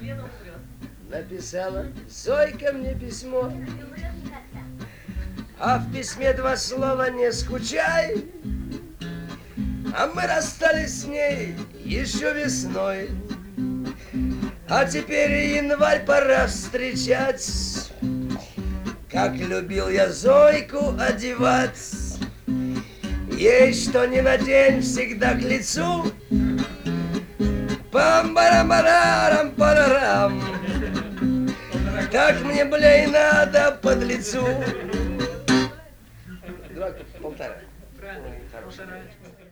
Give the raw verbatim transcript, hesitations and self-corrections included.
Написала Зойка мне письмо, а в письме два слова: не скучай. А мы расстались с ней еще весной, а теперь январь пора встречать. Как любил я Зойку одевать, ей что ни надень всегда к лицу. Пам-барам-барарам-парарам, как мне, бля, и надо под лицу. Два полтора. Правильно, полтора.